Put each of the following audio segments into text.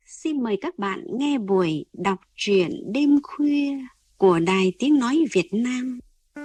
xin mời các bạn nghe buổi đọc truyện đêm khuya của Đài Tiếng Nói Việt Nam.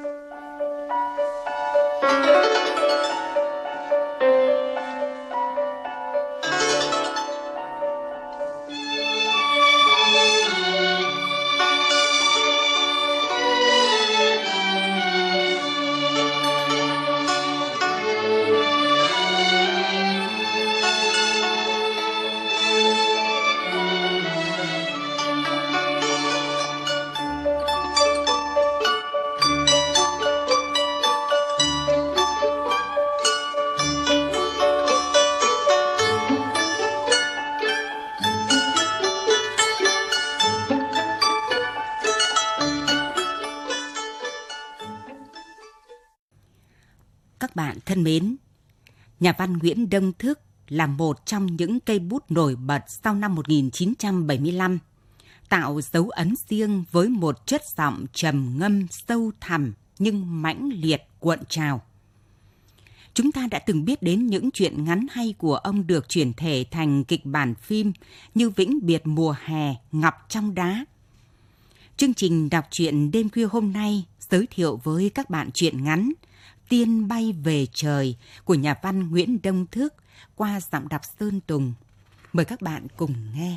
Các bạn thân mến, nhà văn Nguyễn Đông Thức là một trong những cây bút nổi bật sau năm 1975, tạo dấu ấn riêng với một chất giọng trầm ngâm sâu thẳm nhưng mãnh liệt cuộn trào. Chúng ta đã từng biết đến những truyện ngắn hay của ông được chuyển thể thành kịch bản phim như Vĩnh Biệt Mùa Hè, Ngọc Trong Đá. Chương trình đọc truyện đêm khuya hôm nay giới thiệu với các bạn truyện ngắn Tiên Bay Về Trời của nhà văn Nguyễn Đông Thức qua giọng đọc Sơn Tùng. Mời các bạn cùng nghe.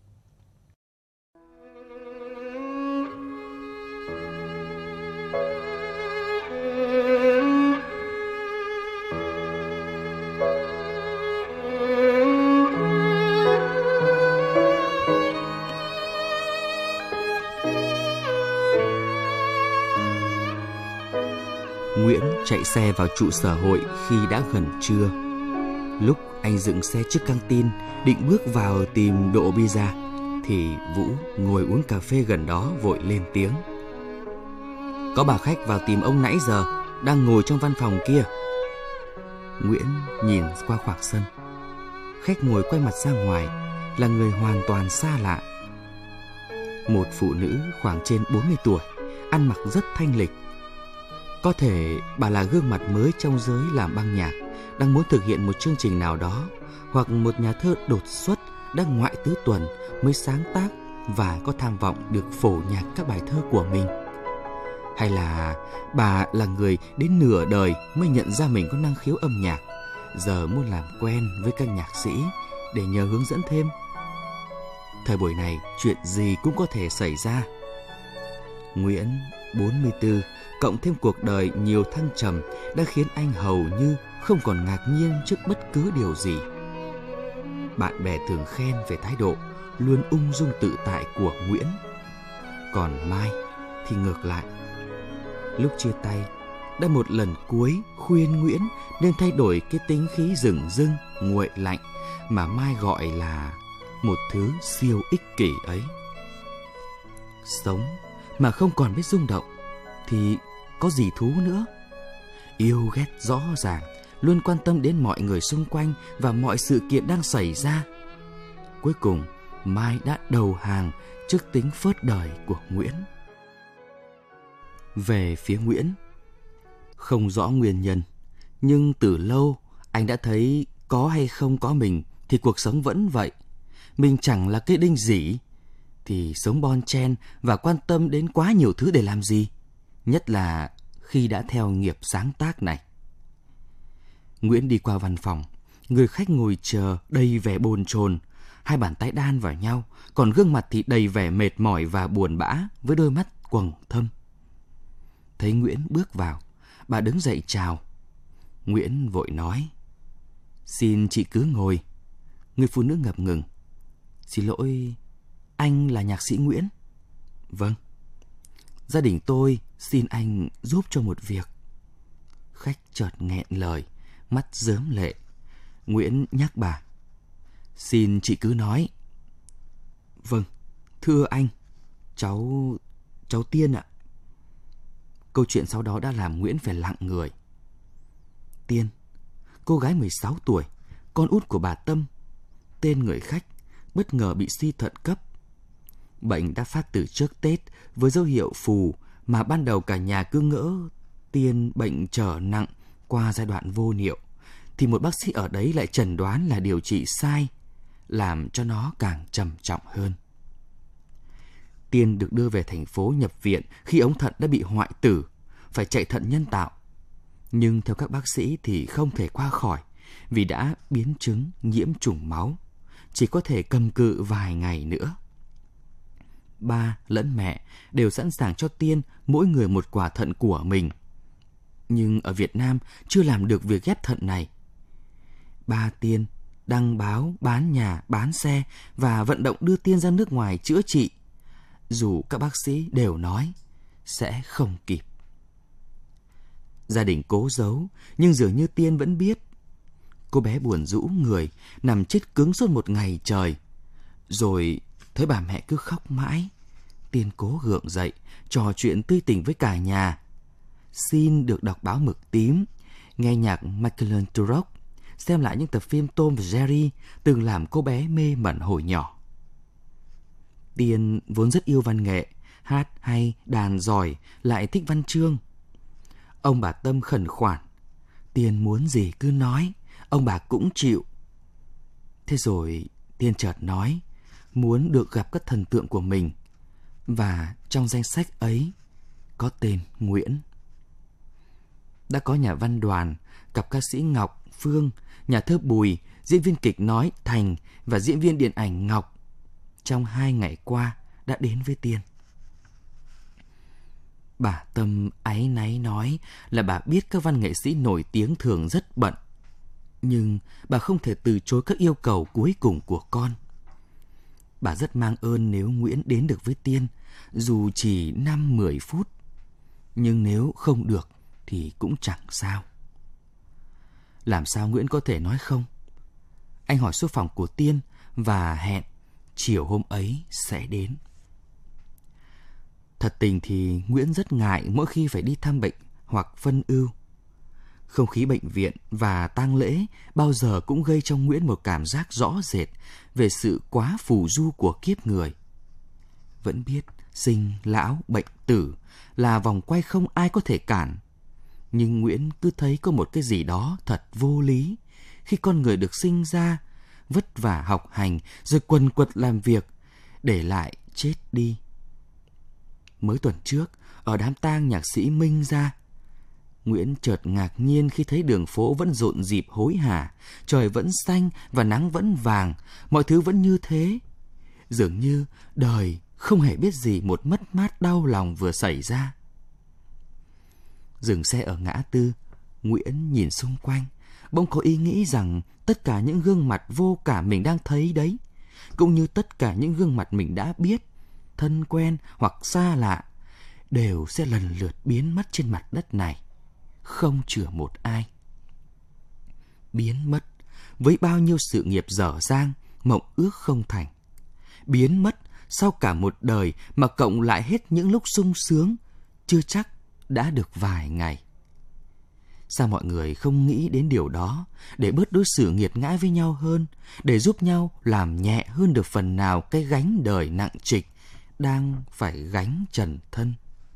Nguyễn chạy xe vào trụ sở hội khi đã gần trưa. Lúc anh dừng xe trước căng tin định bước vào tìm độ pizza thì Vũ ngồi uống cà phê gần đó vội lên tiếng: "Có bà khách vào tìm ông nãy giờ, đang ngồi trong văn phòng kia." Nguyễn nhìn qua khoảng sân. Khách ngồi quay mặt ra ngoài là người hoàn toàn xa lạ. Một phụ nữ khoảng trên 40 tuổi, ăn mặc rất thanh lịch. Có thể bà là gương mặt mới trong giới làm băng nhạc, đang muốn thực hiện một chương trình nào đó, hoặc một nhà thơ đột xuất đang ngoại tứ tuần mới sáng tác và có tham vọng được phổ nhạc các bài thơ của mình. Hay là bà là người đến nửa đời mới nhận ra mình có năng khiếu âm nhạc, giờ muốn làm quen với các nhạc sĩ để nhờ hướng dẫn thêm. Thời buổi này chuyện gì cũng có thể xảy ra. Nguyễn 44 cộng thêm cuộc đời nhiều thăng trầm đã khiến anh hầu như không còn ngạc nhiên trước bất cứ điều gì. Bạn bè thường khen về thái độ luôn ung dung tự tại của Nguyễn. Còn Mai thì ngược lại. Lúc chia tay, đã một lần cuối khuyên Nguyễn nên thay đổi cái tính khí rừng rưng, nguội lạnh mà Mai gọi là một thứ siêu ích kỷ ấy. Sống mà không còn biết rung động thì có gì thú nữa. Yêu ghét rõ ràng, luôn quan tâm đến mọi người xung quanh và mọi sự kiện đang xảy ra. Cuối cùng, Mai đã đầu hàng trước tính phớt đời của Nguyễn. Về phía Nguyễn, không rõ nguyên nhân, nhưng từ lâu anh đã thấy có hay không có mình thì cuộc sống vẫn vậy. Mình chẳng là cái đinh dỉ thì sống bon chen và quan tâm đến quá nhiều thứ để làm gì, nhất là khi đã theo nghiệp sáng tác này. Nguyễn đi qua văn phòng, người khách ngồi chờ đầy vẻ bồn chồn, hai bàn tay đan vào nhau, còn gương mặt thì đầy vẻ mệt mỏi và buồn bã với đôi mắt quầng thâm. Thấy Nguyễn bước vào, bà đứng dậy chào. Nguyễn vội nói: "Xin chị cứ ngồi." Người phụ nữ ngập ngừng: "Xin lỗi, anh là nhạc sĩ Nguyễn?" "Vâng." "Gia đình tôi xin anh giúp cho một việc." Khách chợt nghẹn lời, mắt rớm lệ. Nguyễn nhắc bà: "Xin chị cứ nói." "Vâng, thưa anh, cháu Tiên ạ." Câu chuyện sau đó đã làm Nguyễn phải lặng người. Tiên, cô gái 16 tuổi, con út của bà Tâm, tên người khách, bất ngờ bị suy thận cấp. Bệnh đã phát từ trước Tết với dấu hiệu phù mà ban đầu cả nhà cứ ngỡ Tiên bệnh trở nặng qua giai đoạn vô niệu, thì một bác sĩ ở đấy lại chẩn đoán là điều trị sai, làm cho nó càng trầm trọng hơn. Tiên được đưa về thành phố nhập viện khi ống thận đã bị hoại tử, phải chạy thận nhân tạo. Nhưng theo các bác sĩ thì không thể qua khỏi vì đã biến chứng nhiễm trùng máu, chỉ có thể cầm cự vài ngày nữa. Ba lẫn mẹ đều sẵn sàng cho Tiên mỗi người một quả thận của mình. Nhưng ở Việt Nam chưa làm được việc ghép thận này. Ba Tiên đăng báo, bán nhà, bán xe và vận động đưa Tiên ra nước ngoài chữa trị, dù các bác sĩ đều nói sẽ không kịp. Gia đình cố giấu, nhưng dường như Tiên vẫn biết. Cô bé buồn rũ người, nằm chết cứng suốt một ngày trời. Rồi thấy bà mẹ cứ khóc mãi, Tiên cố gượng dậy, trò chuyện tươi tỉnh với cả nhà. Xin được đọc báo Mực Tím, nghe nhạc Michael Turok, xem lại những tập phim Tom và Jerry từng làm cô bé mê mẩn hồi nhỏ. Tiên vốn rất yêu văn nghệ, hát hay, đàn giỏi, lại thích văn chương. Ông bà Tâm khẩn khoản, Tiên muốn gì cứ nói, ông bà cũng chịu. Thế rồi Tiên chợt nói muốn được gặp các thần tượng của mình, và trong danh sách ấy có tên Nguyễn. Đã có nhà văn Đoàn, cặp ca sĩ Ngọc, Phương, nhà thơ Bùi, diễn viên kịch nói Thành và diễn viên điện ảnh Ngọc trong 2 ngày qua đã đến với Tiên. Bà Tâm áy náy nói là bà biết các văn nghệ sĩ nổi tiếng thường rất bận, nhưng bà không thể từ chối các yêu cầu cuối cùng của con. Bà rất mang ơn nếu Nguyễn đến được với Tiên, dù chỉ 5-10 phút. Nhưng nếu không được thì cũng chẳng sao. Làm sao Nguyễn có thể nói không? Anh hỏi số phòng của Tiên và hẹn chiều hôm ấy sẽ đến. Thật tình thì Nguyễn rất ngại mỗi khi phải đi thăm bệnh hoặc phân ưu. Không khí bệnh viện và tang lễ bao giờ cũng gây trong Nguyễn một cảm giác rõ rệt về sự quá phù du của kiếp người. Vẫn biết sinh, lão, bệnh, tử là vòng quay không ai có thể cản. Nhưng Nguyễn cứ thấy có một cái gì đó thật vô lý khi con người được sinh ra, vất vả học hành rồi quần quật làm việc, để lại chết đi. Mới tuần trước, ở đám tang nhạc sĩ Minh Gia, Nguyễn chợt ngạc nhiên khi thấy đường phố vẫn rộn rịp hối hả, trời vẫn xanh và nắng vẫn vàng, mọi thứ vẫn như thế. Dường như đời không hề biết gì một mất mát đau lòng vừa xảy ra. Dừng xe ở ngã tư, Nguyễn nhìn xung quanh, bỗng có ý nghĩ rằng tất cả những gương mặt vô cảm mình đang thấy đấy, cũng như tất cả những gương mặt mình đã biết, thân quen hoặc xa lạ, đều sẽ lần lượt biến mất trên mặt đất này, không chừa một ai. Biến mất với bao nhiêu sự nghiệp dở dang, mộng ước không thành. Biến mất sau cả một đời mà cộng lại hết những lúc sung sướng, chưa chắc đã được vài ngày. Sao mọi người không nghĩ đến điều đó để bớt đối xử nghiệt ngã với nhau hơn, để giúp nhau làm nhẹ hơn được phần nào cái gánh đời nặng trịch đang phải gánh trần thân.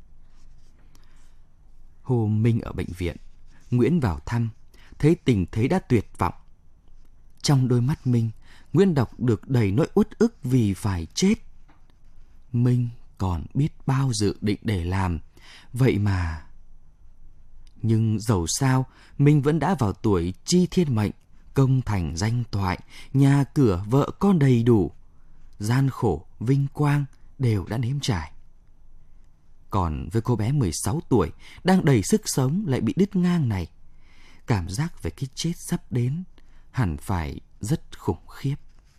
Hôm Minh ở bệnh viện, Nguyễn vào thăm, thấy tình thế đã tuyệt vọng. Trong đôi mắt Minh, Nguyễn đọc được đầy nỗi uất ức vì phải chết. Minh còn biết bao dự định để làm, vậy mà... Nhưng dầu sao, Minh vẫn đã vào tuổi chi thiên mệnh, công thành danh toại, nhà cửa vợ con đầy đủ, gian khổ, vinh quang đều đã nếm trải. Còn với cô bé 16 tuổi, đang đầy sức sống lại bị đứt ngang này, cảm giác về cái chết sắp đến hẳn phải rất khủng khiếp.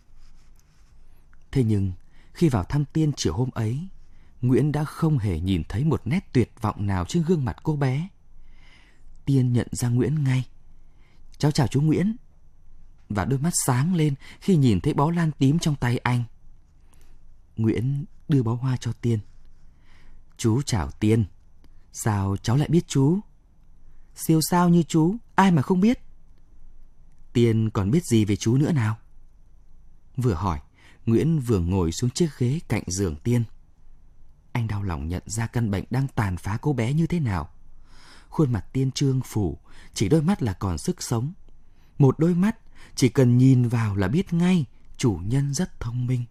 Thế nhưng, khi vào thăm Tiên chiều hôm ấy, Nguyễn đã không hề nhìn thấy một nét tuyệt vọng nào trên gương mặt cô bé. Tiên nhận ra Nguyễn ngay. Cháu chào chú Nguyễn. Và đôi mắt sáng lên khi nhìn thấy bó lan tím trong tay anh. Nguyễn đưa bó hoa cho Tiên. Chú chào Tiên. Sao cháu lại biết chú? Siêu sao như chú, ai mà không biết. Tiên còn biết gì về chú nữa nào? Vừa hỏi, Nguyễn vừa ngồi xuống chiếc ghế cạnh giường Tiên. Anh đau lòng nhận ra căn bệnh đang tàn phá cô bé như thế nào. Khuôn mặt Tiên trương phù, chỉ đôi mắt là còn sức sống. Một đôi mắt chỉ cần nhìn vào là biết ngay chủ nhân rất thông minh.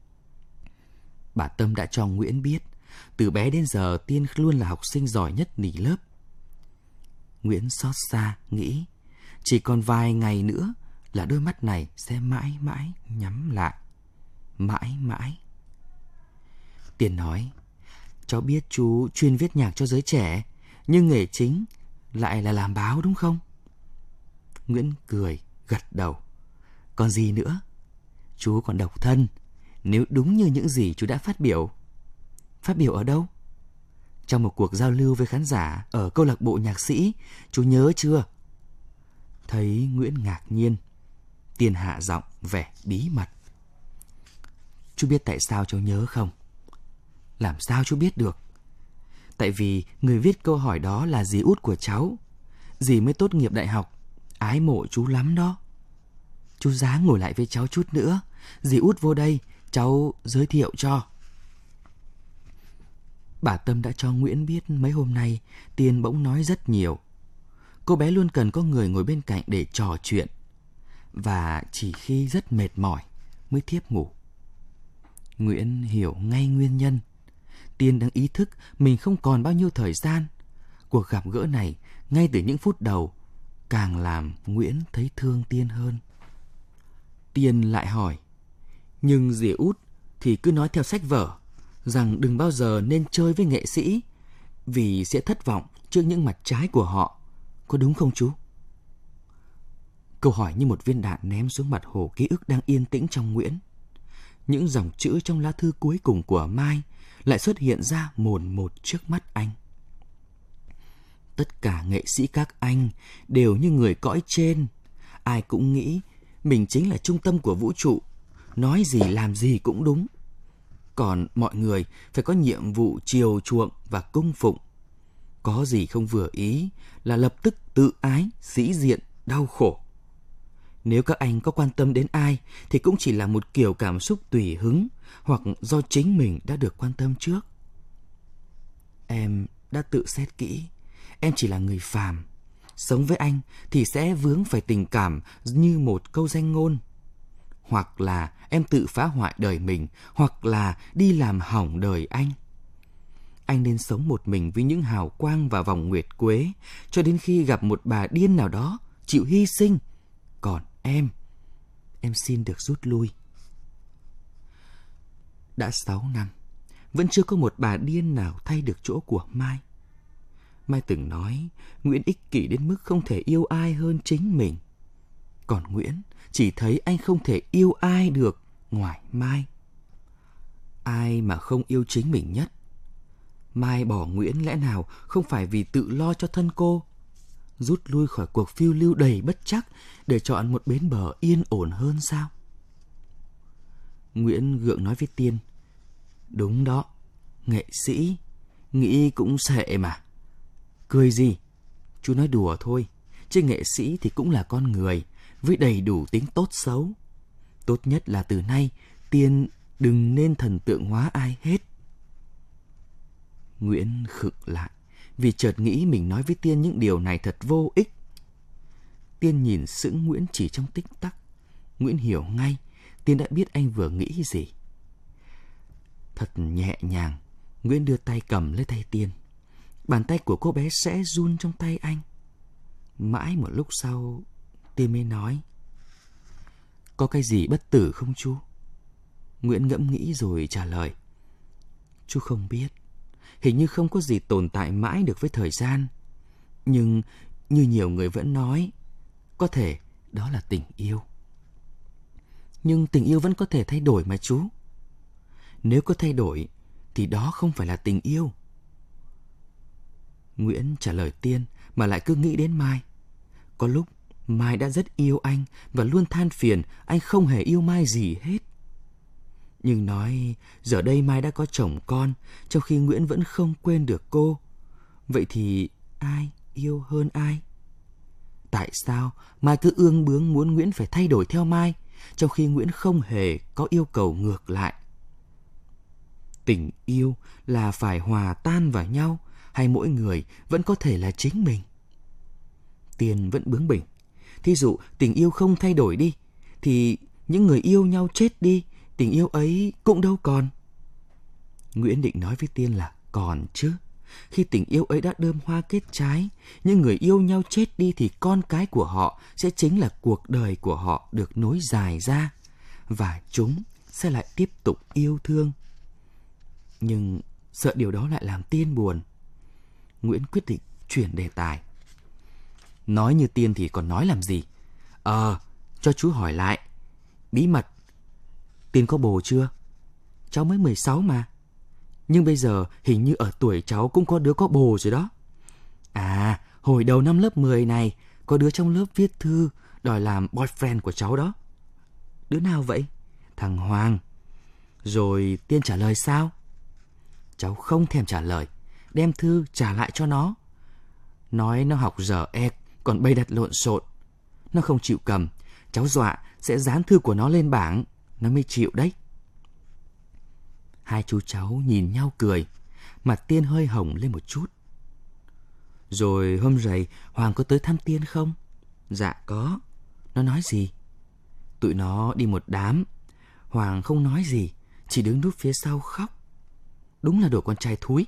Bà Tâm đã cho Nguyễn biết, từ bé đến giờ Tiên luôn là học sinh giỏi nhất nỉ lớp. Nguyễn xót xa nghĩ, chỉ còn vài ngày nữa là đôi mắt này sẽ mãi mãi nhắm lại. Mãi mãi. Tiên nói, cháu biết chú chuyên viết nhạc cho giới trẻ, nhưng nghề chính lại là làm báo đúng không? Nguyễn cười, gật đầu. Còn gì nữa? Chú còn độc thân, nếu đúng như những gì chú đã phát biểu. Phát biểu ở đâu? Trong một cuộc giao lưu với khán giả ở câu lạc bộ nhạc sĩ, chú nhớ chưa? Thấy Nguyễn ngạc nhiên, Tiên hạ giọng vẻ bí mật. Chú biết tại sao cháu nhớ không? Làm sao chú biết được? Tại vì người viết câu hỏi đó là dì út của cháu. Dì mới tốt nghiệp đại học, ái mộ chú lắm đó. Chú giá ngồi lại với cháu chút nữa, dì út vô đây, cháu giới thiệu cho. Bà Tâm đã cho Nguyễn biết mấy hôm nay Tiên bỗng nói rất nhiều. Cô bé luôn cần có người ngồi bên cạnh để trò chuyện, và chỉ khi rất mệt mỏi mới thiếp ngủ. Nguyễn hiểu ngay nguyên nhân. Tiên đang ý thức mình không còn bao nhiêu thời gian. Cuộc gặp gỡ này ngay từ những phút đầu càng làm Nguyễn thấy thương Tiên hơn. Tiên lại hỏi, nhưng dì út thì cứ nói theo sách vở rằng đừng bao giờ nên chơi với nghệ sĩ vì sẽ thất vọng trước những mặt trái của họ, có đúng không chú? Câu hỏi như một viên đạn ném xuống mặt hồ ký ức đang yên tĩnh trong Nguyễn. Những dòng chữ trong lá thư cuối cùng của Mai lại xuất hiện ra mồn một trước mắt anh. Tất cả nghệ sĩ các anh đều như người cõi trên, ai cũng nghĩ mình chính là trung tâm của vũ trụ, nói gì làm gì cũng đúng. Còn mọi người phải có nhiệm vụ chiều chuộng và cung phụng. Có gì không vừa ý là lập tức tự ái, sĩ diện, đau khổ. Nếu các anh có quan tâm đến ai thì cũng chỉ là một kiểu cảm xúc tùy hứng hoặc do chính mình đã được quan tâm trước. Em đã tự xét kỹ, em chỉ là người phàm. Sống với anh thì sẽ vướng phải tình cảm như một câu danh ngôn. Hoặc là em tự phá hoại đời mình, hoặc là đi làm hỏng đời anh. Anh nên sống một mình với những hào quang và vòng nguyệt quế cho đến khi gặp một bà điên nào đó chịu hy sinh. Còn em xin được rút lui. Đã 6 năm, vẫn chưa có một bà điên nào thay được chỗ của Mai. Mai từng nói Nguyễn ích kỷ đến mức không thể yêu ai hơn chính mình. Còn Nguyễn chỉ thấy anh không thể yêu ai được ngoài Mai. Ai mà không yêu chính mình nhất? Mai bỏ Nguyễn lẽ nào không phải vì tự lo cho thân cô, rút lui khỏi cuộc phiêu lưu đầy bất trắc để chọn một bến bờ yên ổn hơn sao? Nguyễn gượng nói với Tiên, đúng đó, nghệ sĩ, nghĩ cũng sệ mà. Cười gì? Chú nói đùa thôi, chứ nghệ sĩ thì cũng là con người, với đầy đủ tính tốt xấu. Tốt nhất là từ nay Tiên đừng nên thần tượng hóa ai hết. Nguyễn khựng lại vì chợt nghĩ mình nói với Tiên những điều này thật vô ích. Tiên nhìn sững Nguyễn chỉ trong tích tắc. Nguyễn hiểu ngay Tiên đã biết anh vừa nghĩ gì. Thật nhẹ nhàng, Nguyễn đưa tay cầm lấy tay Tiên. Bàn tay của cô bé sẽ run trong tay anh. Mãi một lúc sau, Tiên mới nói, có cái gì bất tử không chú? Nguyễn ngẫm nghĩ rồi trả lời, chú không biết. Hình như không có gì tồn tại mãi được với thời gian. Nhưng như nhiều người vẫn nói, có thể đó là tình yêu. Nhưng tình yêu vẫn có thể thay đổi mà chú. Nếu có thay đổi thì đó không phải là tình yêu. Nguyễn trả lời Tiên mà lại cứ nghĩ đến Mai. Có lúc Mai đã rất yêu anh và luôn than phiền anh không hề yêu Mai gì hết. Nhưng nói giờ đây Mai đã có chồng con, trong khi Nguyễn vẫn không quên được cô. Vậy thì ai yêu hơn ai? Tại sao Mai cứ ương bướng muốn Nguyễn phải thay đổi theo Mai, trong khi Nguyễn không hề có yêu cầu ngược lại? Tình yêu là phải hòa tan vào nhau, hay mỗi người vẫn có thể là chính mình? Tiên vẫn bướng bỉnh. Thí dụ tình yêu không thay đổi đi, thì những người yêu nhau chết đi, tình yêu ấy cũng đâu còn. Nguyễn định nói với Tiên là còn chứ. Khi tình yêu ấy đã đơm hoa kết trái, những người yêu nhau chết đi thì con cái của họ sẽ chính là cuộc đời của họ được nối dài ra, và chúng sẽ lại tiếp tục yêu thương. Nhưng sợ điều đó lại làm Tiên buồn, Nguyễn quyết định chuyển đề tài. Nói như Tiên thì còn nói làm gì? Cho chú hỏi lại, bí mật, Tiên có bồ chưa? Cháu mới 16 mà. Nhưng bây giờ hình như ở tuổi cháu cũng có đứa có bồ rồi đó. À, hồi đầu năm lớp 10 này, có đứa trong lớp viết thư đòi làm boyfriend của cháu đó. Đứa nào vậy? Thằng Hoàng. Rồi Tiên trả lời sao? Cháu không thèm trả lời, đem thư trả lại cho nó. Nói nó học dở ẹc, còn bày đặt lộn xộn. Nó không chịu cầm, cháu dọa sẽ dán thư của nó lên bảng, nó mới chịu đấy. Hai chú cháu nhìn nhau cười, mặt Tiên hơi hồng lên một chút. Rồi hôm rày Hoàng có tới thăm Tiên không? Dạ có. Nó nói gì? Tụi nó đi một đám. Hoàng không nói gì, chỉ đứng núp phía sau khóc. Đúng là đồ con trai thúi.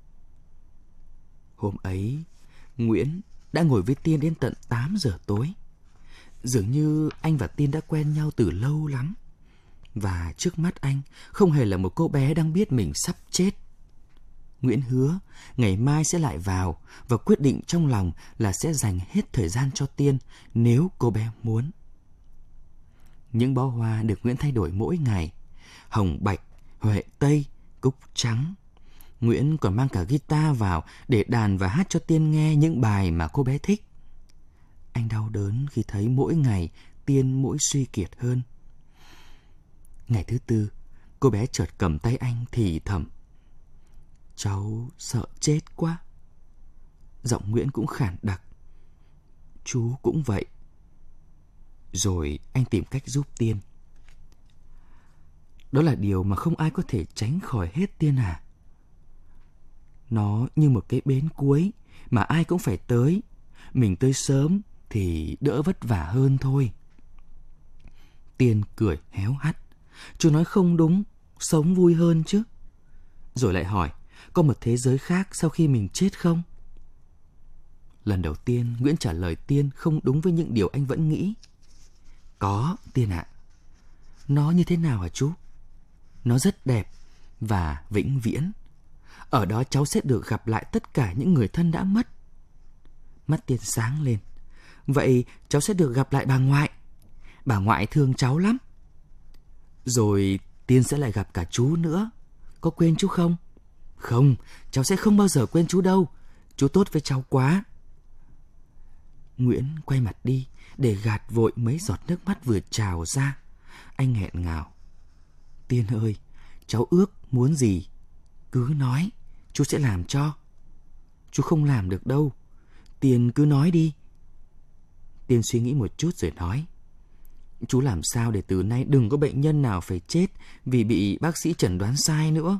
Hôm ấy, Nguyễn đã ngồi với Tiên đến tận 8 giờ tối. Dường như anh và Tiên đã quen nhau từ lâu lắm. Và trước mắt anh không hề là một cô bé đang biết mình sắp chết. Nguyễn hứa ngày mai sẽ lại vào và quyết định trong lòng là sẽ dành hết thời gian cho Tiên nếu cô bé muốn. Những bó hoa được Nguyễn thay đổi mỗi ngày: hồng bạch, huệ tây, cúc trắng. Nguyễn còn mang cả guitar vào để đàn và hát cho Tiên nghe những bài mà cô bé thích. Anh đau đớn khi thấy mỗi ngày Tiên mỗi suy kiệt hơn. Ngày thứ 4, cô bé chợt cầm tay anh thì thầm: Cháu sợ chết quá. Giọng Nguyễn cũng khản đặc: Chú cũng vậy. Rồi anh tìm cách giúp Tiên. Đó là điều mà không ai có thể tránh khỏi hết, Tiên à. Nó như một cái bến cuối mà ai cũng phải tới. Mình tới sớm thì đỡ vất vả hơn thôi. Tiên cười héo hắt: Chú nói không đúng, sống vui hơn chứ. Rồi lại hỏi, có một thế giới khác sau khi mình chết không? Lần đầu tiên Nguyễn trả lời Tiên không đúng với những điều anh vẫn nghĩ. Có, Tiên ạ. Nó như thế nào hả chú? Nó rất đẹp và vĩnh viễn. Ở đó cháu sẽ được gặp lại tất cả những người thân đã mất. Mắt Tiên sáng lên. Vậy cháu sẽ được gặp lại bà ngoại. Bà ngoại thương cháu lắm. Rồi Tiên sẽ lại gặp cả chú nữa. Có quên chú không? Không, cháu sẽ không bao giờ quên chú đâu. Chú tốt với cháu quá. Nguyễn quay mặt đi để gạt vội mấy giọt nước mắt vừa trào ra. Anh nghẹn ngào: Tiên ơi, cháu ước muốn gì cứ nói, chú sẽ làm cho. Chú không làm được đâu, Tiên cứ nói đi. Tiên suy nghĩ một chút rồi nói: Chú làm sao để từ nay đừng có bệnh nhân nào phải chết vì bị bác sĩ chẩn đoán sai nữa.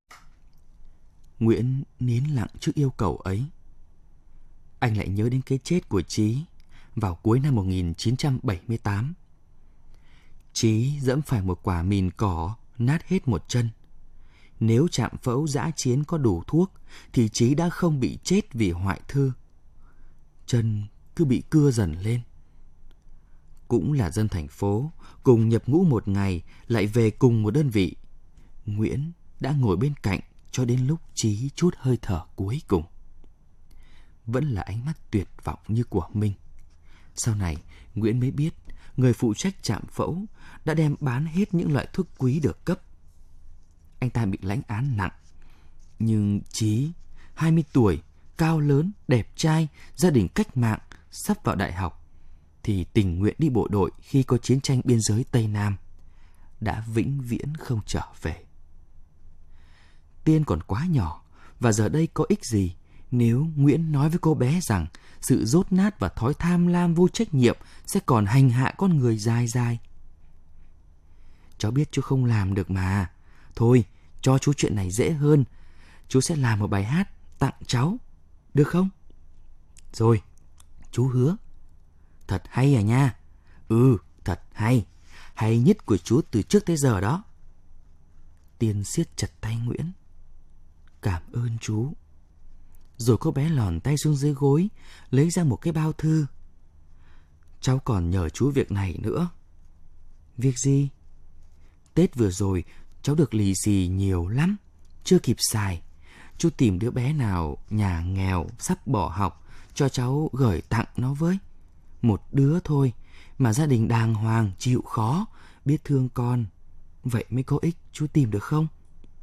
Nguyễn nín lặng trước yêu cầu ấy. Anh lại nhớ đến cái chết của Trí vào cuối năm 1978. Trí dẫm phải một quả mìn cỏ nát hết một chân. Nếu trạm phẫu dã chiến có đủ thuốc thì Trí đã không bị chết vì hoại thư. Chân cứ bị cưa dần lên. Cũng là dân thành phố, cùng nhập ngũ một ngày, lại về cùng một đơn vị. Nguyễn đã ngồi bên cạnh cho đến lúc Trí chút hơi thở cuối cùng. Vẫn là ánh mắt tuyệt vọng như của Minh. Sau này, Nguyễn mới biết người phụ trách trạm phẫu đã đem bán hết những loại thuốc quý được cấp. Anh ta bị lãnh án nặng. Nhưng Trí, 20 tuổi, cao lớn, đẹp trai, gia đình cách mạng, sắp vào đại học, thì tình nguyện đi bộ đội khi có chiến tranh biên giới Tây Nam, đã vĩnh viễn không trở về. Tiên còn quá nhỏ, và giờ đây có ích gì nếu Nguyễn nói với cô bé rằng sự dốt nát và thói tham lam vô trách nhiệm sẽ còn hành hạ con người dài dài. Cháu biết chú không làm được mà. Thôi, cho chú chuyện này dễ hơn. Chú sẽ làm một bài hát tặng cháu, được không? Rồi, chú hứa. Thật hay à nha. Ừ, thật hay. hay nhất của chú từ trước tới giờ đó. Tiên siết chặt tay Nguyễn. Cảm ơn chú. Rồi cô bé lòn tay xuống dưới gối, lấy ra một cái bao thư. Cháu còn nhờ chú việc này nữa. Việc gì? Tết vừa rồi cháu được lì xì nhiều lắm, chưa kịp xài. Chú tìm đứa bé nào nhà nghèo sắp bỏ học cho cháu gửi tặng nó với. Một đứa thôi mà gia đình đàng hoàng, chịu khó, biết thương con. Vậy mới có ích, chú tìm được không?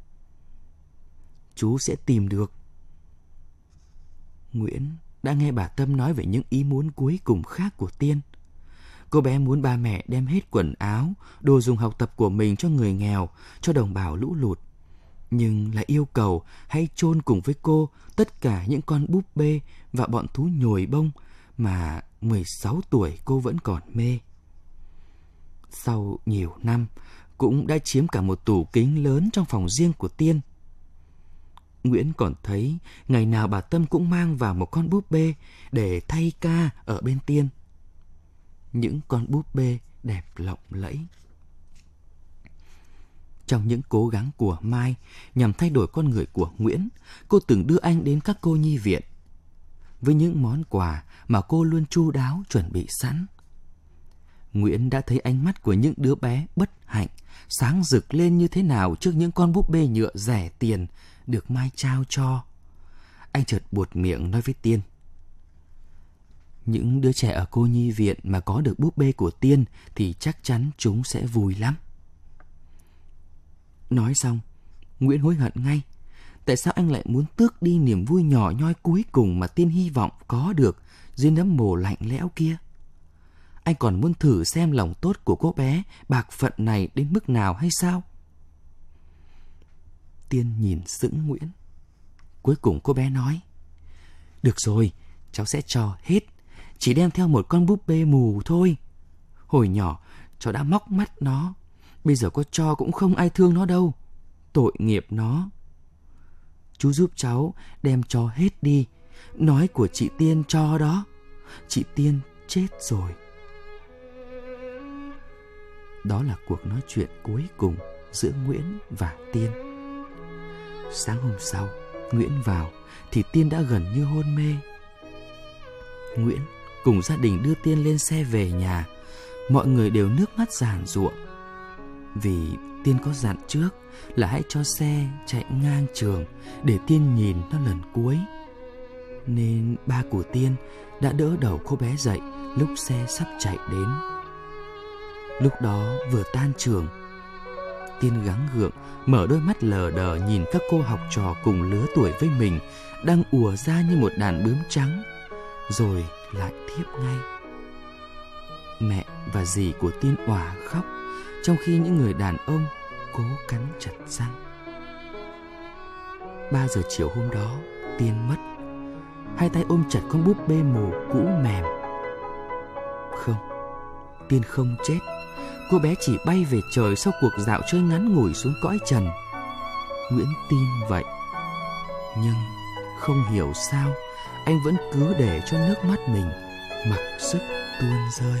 Chú sẽ tìm được. Nguyễn đã nghe bà Tâm nói về những ý muốn cuối cùng khác của Tiên. Cô bé muốn ba mẹ đem hết quần áo, đồ dùng học tập của mình cho người nghèo, cho đồng bào lũ lụt. Nhưng lại yêu cầu hãy chôn cùng với cô tất cả những con búp bê và bọn thú nhồi bông mà 16 tuổi cô vẫn còn mê. Sau nhiều năm, cũng đã chiếm cả một tủ kính lớn trong phòng riêng của Tiên. Nguyễn còn thấy ngày nào bà Tâm cũng mang vào một con búp bê để thay ca ở bên Tiên. Những con búp bê đẹp lộng lẫy. Trong những cố gắng của Mai nhằm thay đổi con người của Nguyễn, cô từng đưa anh đến các cô nhi viện với những món quà mà cô luôn chu đáo chuẩn bị sẵn. Nguyễn đã thấy ánh mắt của những đứa bé bất hạnh sáng rực lên như thế nào trước những con búp bê nhựa rẻ tiền được Mai trao cho. Anh chợt buột miệng nói với Tiên: những đứa trẻ ở cô nhi viện mà có được búp bê của Tiên thì chắc chắn chúng sẽ vui lắm. Nói xong, Nguyễn hối hận ngay. Tại sao anh lại muốn tước đi niềm vui nhỏ nhoi cuối cùng mà Tiên hy vọng có được dưới nấm mồ lạnh lẽo kia? Anh còn muốn thử xem lòng tốt của cô bé bạc phận này đến mức nào hay sao? Tiên nhìn sững Nguyễn. Cuối cùng cô bé nói: được rồi, cháu sẽ cho hết. Chỉ đem theo một con búp bê mù thôi. Hồi nhỏ cháu đã móc mắt nó, bây giờ có cho cũng không ai thương nó đâu. Tội nghiệp nó. Chú giúp cháu đem cho hết đi. Nói của chị Tiên cho đó. Chị Tiên chết rồi. Đó là cuộc nói chuyện cuối cùng giữa Nguyễn và Tiên. Sáng hôm sau, Nguyễn vào thì Tiên đã gần như hôn mê. Nguyễn cùng gia đình đưa Tiên lên xe về nhà. Mọi người đều nước mắt giàn giụa. Vì Tiên có dặn trước là hãy cho xe chạy ngang trường để Tiên nhìn nó lần cuối, nên ba của Tiên đã đỡ đầu cô bé dậy lúc xe sắp chạy đến. Lúc đó vừa tan trường, Tiên gắng gượng mở đôi mắt lờ đờ nhìn các cô học trò cùng lứa tuổi với mình đang ùa ra như một đàn bướm trắng, rồi lại thiếp ngay. Mẹ và dì của Tiên òa khóc, trong khi những người đàn ông cố cắn chặt răng. 3 giờ chiều hôm đó, Tiên mất. Hai tay ôm chặt con búp bê mù cũ mềm. Không, Tiên không chết. Cô bé chỉ bay về trời sau cuộc dạo chơi ngắn ngủi xuống cõi trần. Nguyễn tin vậy. Nhưng không hiểu sao anh vẫn cứ để cho nước mắt mình mặc sức tuôn rơi.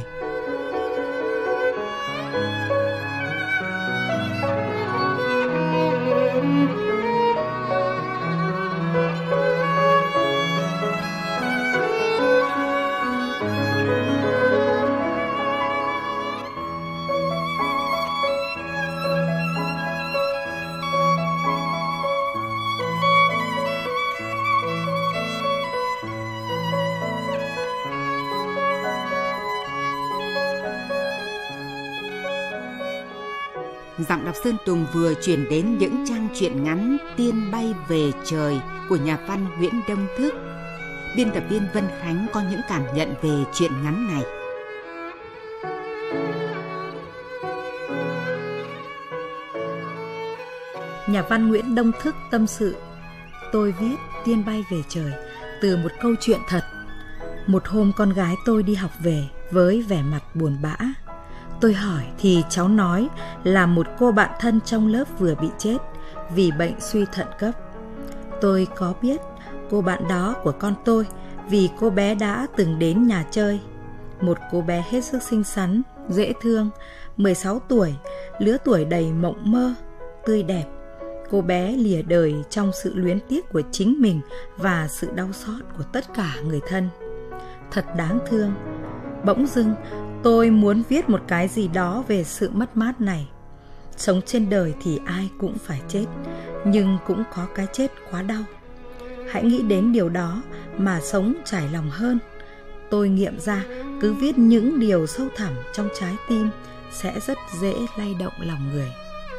Giọng đọc Sơn Tùng vừa chuyển đến những trang truyện ngắn Tiên bay về trời của nhà văn Nguyễn Đông Thức. Biên tập viên Vân Khánh có những cảm nhận về truyện ngắn này. Nhà văn Nguyễn Đông Thức tâm sự: tôi viết Tiên bay về trời từ một câu chuyện thật. Một hôm con gái tôi đi học về với vẻ mặt buồn bã. Tôi hỏi thì cháu nói là một cô bạn thân trong lớp vừa bị chết vì bệnh suy thận cấp. Tôi có biết cô bạn đó của con tôi vì cô bé đã từng đến nhà chơi. Một cô bé hết sức xinh xắn, dễ thương 16 tuổi, lứa tuổi đầy mộng mơ, tươi đẹp. Cô bé lìa đời trong sự luyến tiếc của chính mình và sự đau xót của tất cả người thân. Thật đáng thương. Bỗng dưng, tôi muốn viết một cái gì đó về sự mất mát này. Sống trên đời thì ai cũng phải chết, nhưng cũng có cái chết quá đau. Hãy nghĩ đến điều đó mà sống trải lòng hơn. Tôi nghiệm ra cứ viết những điều sâu thẳm trong trái tim sẽ rất dễ lay động lòng người.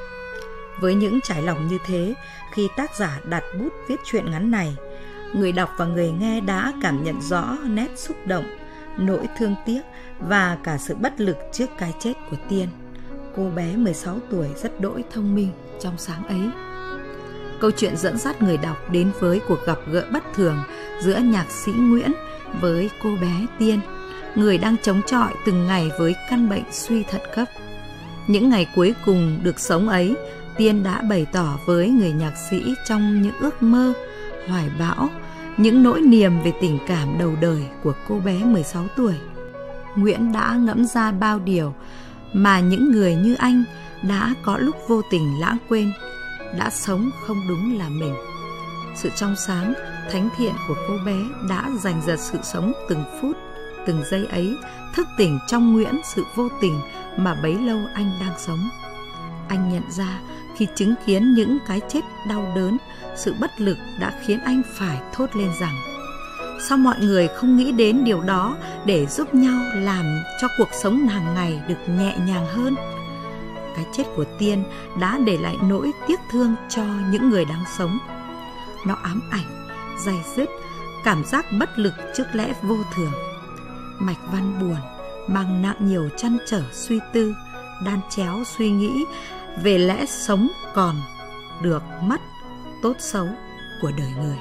Với những trải lòng như thế, khi tác giả đặt bút viết truyện ngắn này, người đọc và người nghe đã cảm nhận rõ nét xúc động, nỗi thương tiếc và cả sự bất lực trước cái chết của Tiên. Cô bé 16 tuổi rất đỗi thông minh trong sáng ấy. Câu chuyện dẫn dắt người đọc đến với cuộc gặp gỡ bất thường giữa nhạc sĩ Nguyễn với cô bé Tiên, người đang chống chọi từng ngày với căn bệnh suy thận cấp. Những ngày cuối cùng được sống ấy, Tiên đã bày tỏ với người nhạc sĩ trong những ước mơ, hoài bão, những nỗi niềm về tình cảm đầu đời của cô bé 16 tuổi. Nguyễn đã ngẫm ra bao điều mà những người như anh đã có lúc vô tình lãng quên, đã sống không đúng là mình. Sự trong sáng, thánh thiện của cô bé đã giành giật sự sống từng phút, từng giây ấy, thức tỉnh trong Nguyễn sự vô tình mà bấy lâu anh đang sống. Anh nhận ra khi chứng kiến những cái chết đau đớn, sự bất lực đã khiến anh phải thốt lên rằng: sao mọi người không nghĩ đến điều đó để giúp nhau làm cho cuộc sống hàng ngày được nhẹ nhàng hơn? Cái chết của Tiên đã để lại nỗi tiếc thương cho những người đang sống. Nó ám ảnh, day dứt, cảm giác bất lực trước lẽ vô thường. Mạch văn buồn, mang nặng nhiều trăn trở suy tư, đan chéo suy nghĩ về lẽ sống còn, được mất, tốt xấu của đời người.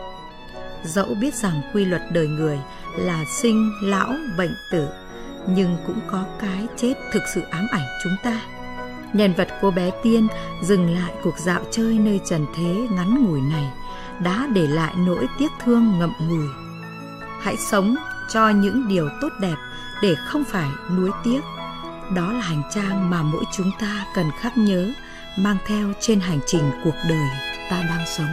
Dẫu biết rằng quy luật đời người là sinh, lão, bệnh, tử, nhưng cũng có cái chết thực sự ám ảnh chúng ta. Nhân vật cô bé Tiên dừng lại cuộc dạo chơi nơi trần thế ngắn ngủi này đã để lại nỗi tiếc thương ngậm ngùi. Hãy sống cho những điều tốt đẹp để không phải nuối tiếc. Đó là hành trang mà mỗi chúng ta cần khắc nhớ, mang theo trên hành trình cuộc đời ta đang sống.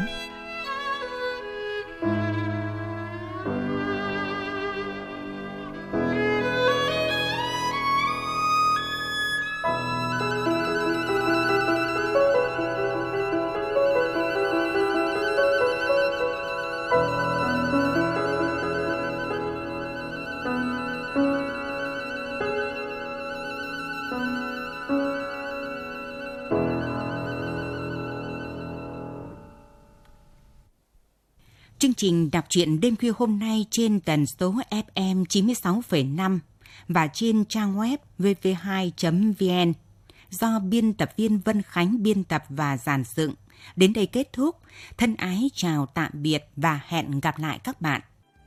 Chương trình đọc truyện đêm khuya hôm nay trên tần số FM 96,5 và trên trang web vv2.vn do biên tập viên Vân Khánh biên tập và dàn dựng. Đến đây kết thúc. Thân ái chào tạm biệt và hẹn gặp lại các bạn.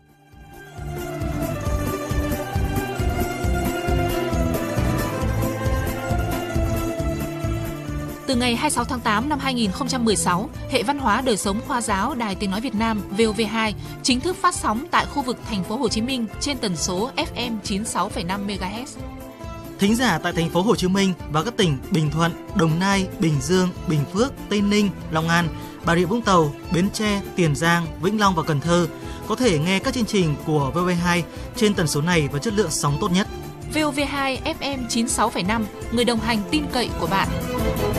Từ ngày 26 tháng 8 năm 2016, hệ văn hóa đời sống khoa giáo Đài Tiếng nói Việt Nam VOV2 chính thức phát sóng tại khu vực thành phố Hồ Chí Minh trên tần số FM 96,5 MHz. Thính giả tại thành phố Hồ Chí Minh và các tỉnh Bình Thuận, Đồng Nai, Bình Dương, Bình Phước, Tây Ninh, Long An, Bà Rịa Vũng Tàu, Bến Tre, Tiền Giang, Vĩnh Long và Cần Thơ có thể nghe các chương trình của VOV2 trên tần số này với chất lượng sóng tốt nhất. VOV2 FM 96,5, người đồng hành tin cậy của bạn.